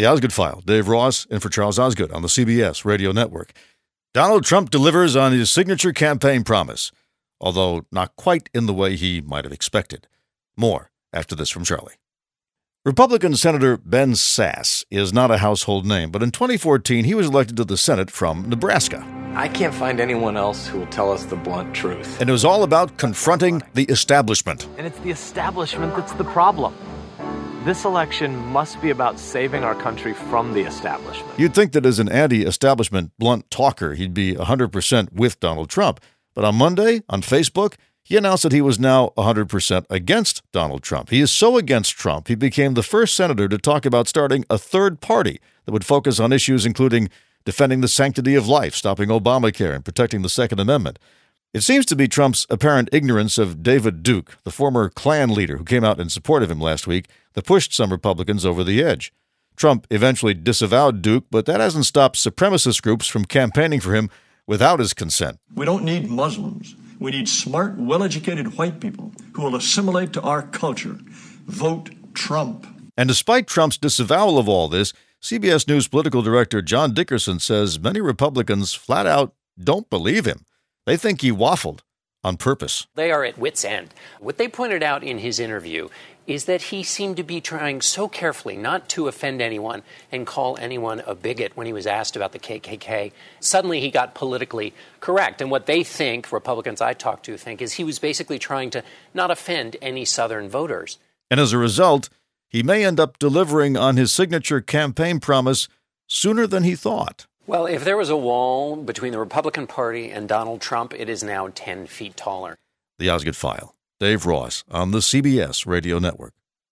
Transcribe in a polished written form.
The Osgood File. Dave Ross in for Charles Osgood on the CBS Radio Network. Donald Trump delivers on his signature campaign promise, although not quite in the way he might have expected. More after this from Charlie. Republican Senator Ben Sasse is not a household name, but in 2014 he was elected to the Senate from Nebraska. I can't find anyone else who will tell us the blunt truth. And it was all about confronting the establishment. And it's the establishment that's the problem. This election must be about saving our country from the establishment. You'd think that as an anti-establishment blunt talker, he'd be 100% with Donald Trump. But on Monday, on Facebook, he announced that he was now 100% against Donald Trump. He is so against Trump, he became the first senator to talk about starting a third party that would focus on issues including defending the sanctity of life, stopping Obamacare, and protecting the Second Amendment. It seems to be Trump's apparent ignorance of David Duke, the former Klan leader who came out in support of him last week, that pushed some Republicans over the edge. Trump eventually disavowed Duke, but that hasn't stopped supremacist groups from campaigning for him without his consent. We don't need Muslims. We need smart, well-educated white people who will assimilate to our culture. Vote Trump. And despite Trump's disavowal of all this, CBS News political director John Dickerson says many Republicans flat out don't believe him. They think he waffled on purpose. They are at wit's end. What they pointed out in his interview is that he seemed to be trying so carefully not to offend anyone and call anyone a bigot when he was asked about the KKK. Suddenly he got politically correct. And what they think, Republicans I talked to think, is he was basically trying to not offend any Southern voters. And as a result, he may end up delivering on his signature campaign promise sooner than he thought. Well, if there was a wall between the Republican Party and Donald Trump, it is now 10 feet taller. The Osgood File. Dave Ross on the CBS Radio Network.